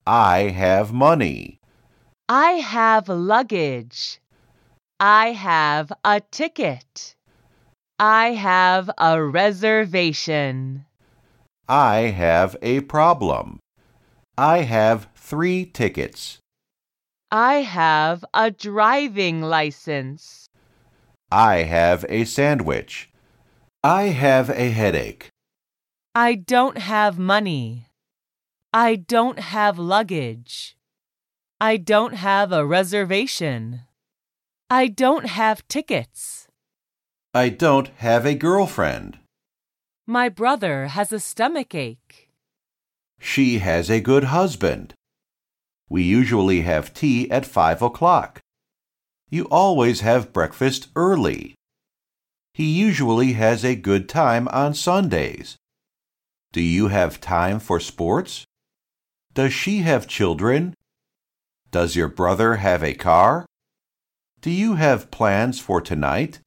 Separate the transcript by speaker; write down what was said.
Speaker 1: I have money.
Speaker 2: I have luggage. I have a ticket. I have a reservation.
Speaker 1: I have a problem. I have 3 tickets.
Speaker 2: I have a driving license.
Speaker 1: I have a sandwich. I have a headache.
Speaker 2: I don't have money. I don't have luggage. I don't have a reservation. I don't have tickets.
Speaker 1: I don't have a girlfriend.
Speaker 2: My brother has a stomachache.
Speaker 1: She has a good husband. We usually have tea at 5 o'clock. You always have breakfast early. He usually has a good time on Sundays. Do you have time for sports? Does she have children? Does your brother have a car? Do you have plans for tonight?